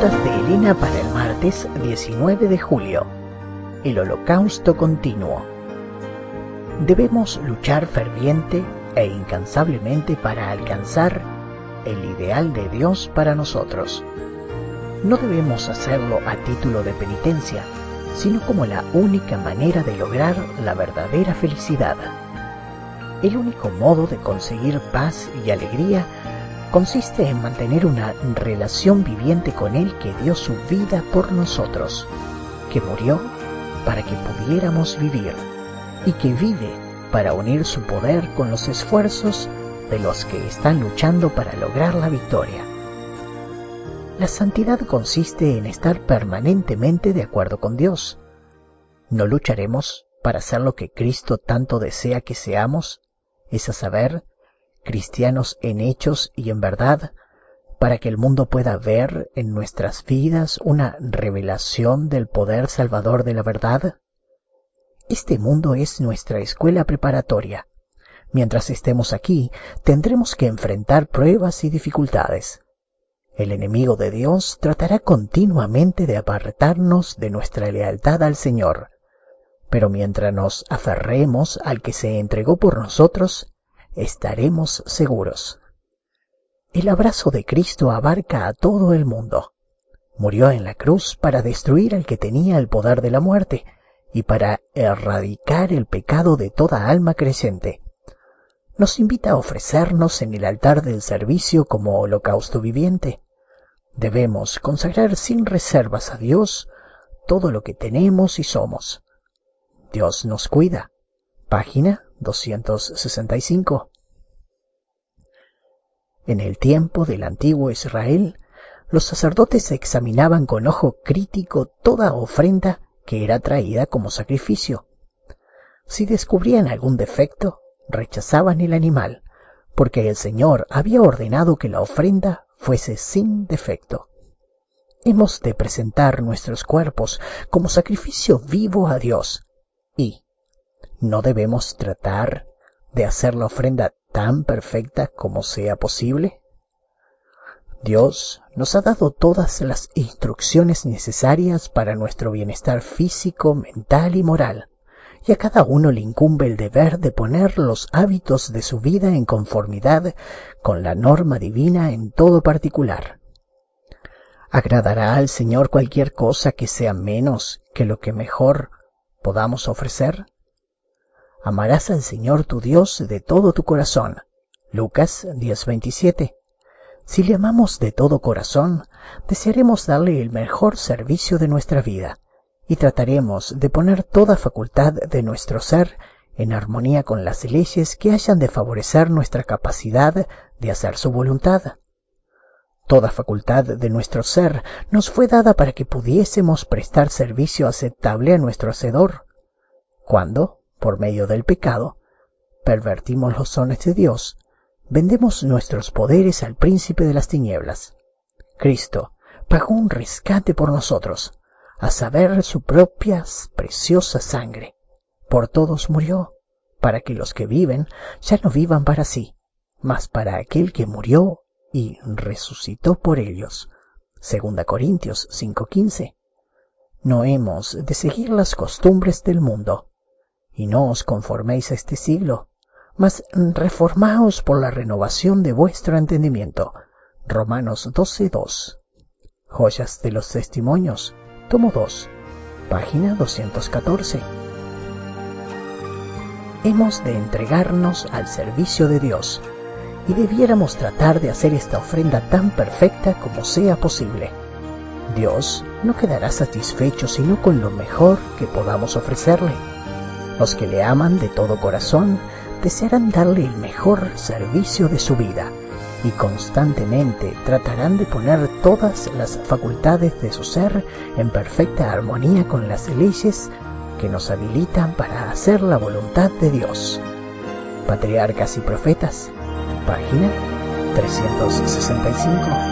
Notas de Elena para el martes 19 de julio. El holocausto continuo. Debemos luchar ferviente e incansablemente para alcanzar el ideal de Dios para nosotros. No debemos hacerlo a título de penitencia, sino como la única manera de lograr la verdadera felicidad. El único modo de conseguir paz y alegría consiste en mantener una relación viviente con Él que dio su vida por nosotros, que murió para que pudiéramos vivir y que vive para unir su poder con los esfuerzos de los que están luchando para lograr la victoria. La santidad consiste en estar permanentemente de acuerdo con Dios. No lucharemos para ser lo que Cristo tanto desea que seamos, es a saber, cristianos en hechos y en verdad, para que el mundo pueda ver en nuestras vidas una revelación del poder salvador de la verdad. Este mundo es nuestra escuela preparatoria. Mientras estemos aquí, tendremos que enfrentar pruebas y dificultades. El enemigo de Dios tratará continuamente de apartarnos de nuestra lealtad al Señor, pero mientras nos aferremos al que se entregó por nosotros, estaremos seguros. El abrazo de Cristo abarca a todo el mundo. Murió en la cruz para destruir al que tenía el poder de la muerte y para erradicar el pecado de toda alma creyente. Nos invita a ofrecernos en el altar del servicio como holocausto viviente. Debemos consagrar sin reservas a Dios todo lo que tenemos y somos. Dios nos cuida. Página 265. En el tiempo del antiguo Israel, los sacerdotes examinaban con ojo crítico toda ofrenda que era traída como sacrificio. Si descubrían algún defecto, rechazaban el animal, porque el Señor había ordenado que la ofrenda fuese sin defecto. Hemos de presentar nuestros cuerpos como sacrificio vivo a Dios y no debemos tratar de hacer la ofrenda tan perfecta como sea posible. Dios nos ha dado todas las instrucciones necesarias para nuestro bienestar físico, mental y moral, y a cada uno le incumbe el deber de poner los hábitos de su vida en conformidad con la norma divina en todo particular. ¿Agradará al Señor cualquier cosa que sea menos que lo que mejor podamos ofrecer? Amarás al Señor tu Dios de todo tu corazón. Lucas 10:27. Si le amamos de todo corazón, desearemos darle el mejor servicio de nuestra vida y trataremos de poner toda facultad de nuestro ser en armonía con las leyes que hayan de favorecer nuestra capacidad de hacer su voluntad. Toda facultad de nuestro ser nos fue dada para que pudiésemos prestar servicio aceptable a nuestro Hacedor. Cuando, por medio del pecado, pervertimos los dones de Dios, vendemos nuestros poderes al príncipe de las tinieblas. Cristo pagó un rescate por nosotros, a saber, su propia preciosa sangre. Por todos murió, para que los que viven ya no vivan para sí, mas para aquel que murió y resucitó por ellos. 2 Corintios 5:15. No hemos de seguir las costumbres del mundo, y no os conforméis a este siglo, mas reformaos por la renovación de vuestro entendimiento. Romanos 12:2. Joyas de los Testimonios, tomo 2, página 214. Hemos de entregarnos al servicio de Dios, y debiéramos tratar de hacer esta ofrenda tan perfecta como sea posible. Dios no quedará satisfecho sino con lo mejor que podamos ofrecerle. Los que le aman de todo corazón desearán darle el mejor servicio de su vida y constantemente tratarán de poner todas las facultades de su ser en perfecta armonía con las leyes que nos habilitan para hacer la voluntad de Dios. Patriarcas y Profetas, página 365.